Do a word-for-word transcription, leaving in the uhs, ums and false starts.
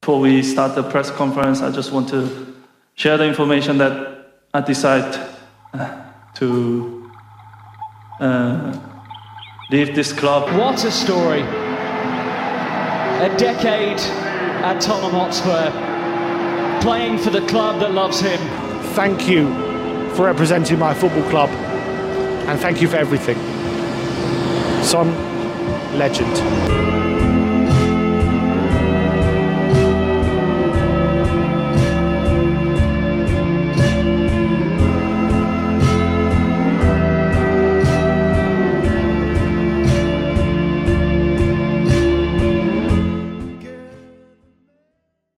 before we start the press conference, I just want to share the information that I decided uh, to uh, leave this club. What a story. A decade at Tottenham Hotspur, playing for the club that loves him. Thank you for representing my football club, and thank you for everything. Son, legend.